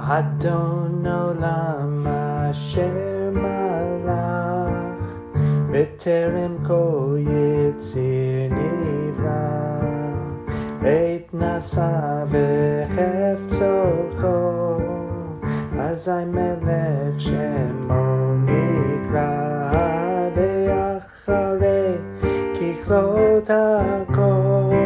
אדון עולם אשר מלך בטרם כל יציר נברא, עת נשא וחפצו כל, אזי מלך שמו נקרא, ואחרי ככלות הכל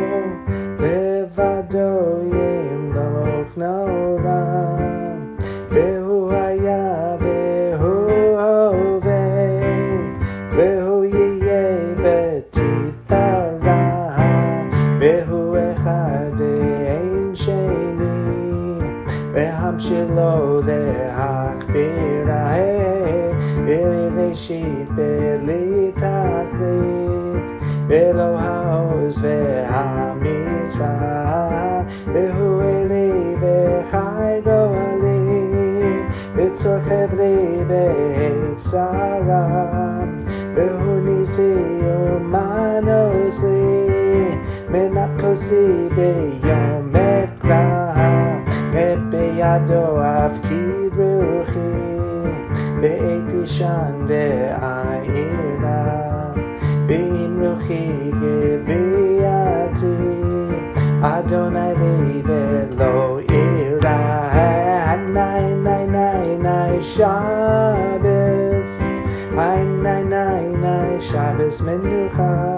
לבדו ימלוך נורא, והוא היה והוא הווה והוא יהיה בתפארה, והוא אחד ואין שני, והמשלו להכבירה, בלי ראשית בלי תכלית, ולא העוז והמצווה, והוא אלי וחי גואלי, וצורכב לי בעת צרה, והוא ניסי ומנוס לי, מנת כוסי ביום אקרא, ובידו אבקיד רוחי, בעת ישן ועירה, ואם רוחי גביעתי, אדוני לי ולא אירא. Nay nay nay nay Shabbos, nay nay nay nay Shabbos menucha.